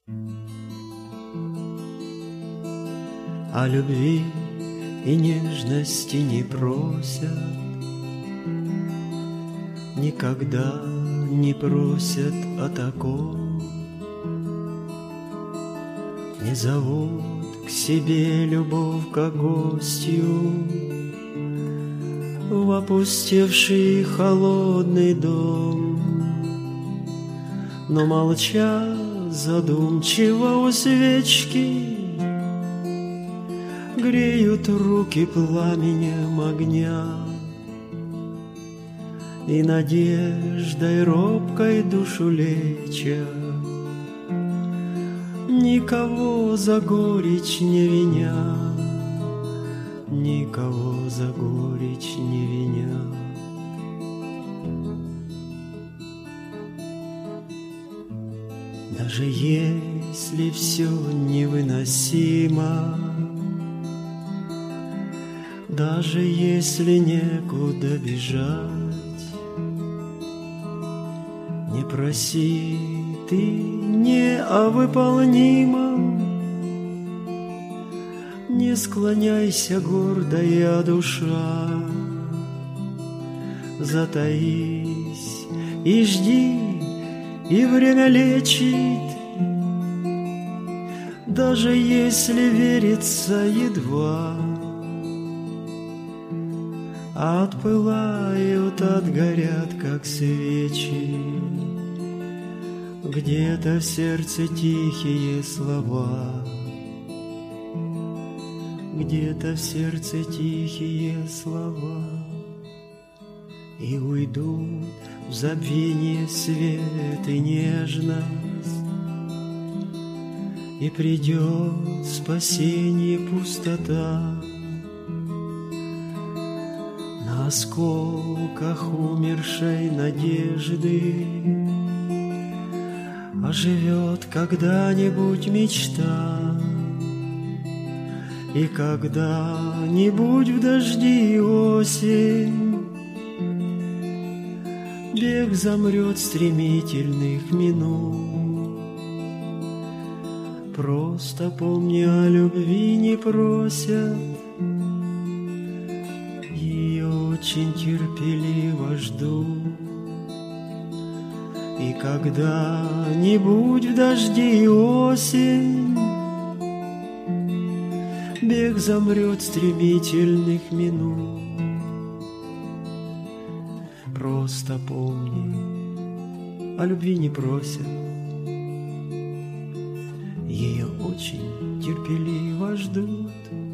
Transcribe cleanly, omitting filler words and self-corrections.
А любви и нежности не просят, никогда не просят о таком. Не зовут к себе любовь как гостью в опустевший холодный дом, но молча задумчиво у свечки греют руки пламенем огня, и надеждой робкой душу леча, никого за горечь не виня, никого за горечь не виня. Даже если все невыносимо, даже если некуда бежать, не проси ты не о выполнимом, не склоняйся, гордая душа, затаись и жди, и время лечит, даже если верится едва. Отпылают, отгорят, как свечи, где-то в сердце тихие слова, где-то в сердце тихие слова, и уйдут в забвение свет и нежность, и придет спасение пустота. На осколках умершей надежды оживет когда-нибудь мечта, и когда-нибудь в дожди осень бег замрет стремительных минут. Просто помни, о любви не просят, ее очень терпеливо ждут. И когда-нибудь в дожди осень бег замрет стремительных минут. Просто помни, о любви не просят, ее очень терпеливо ждут.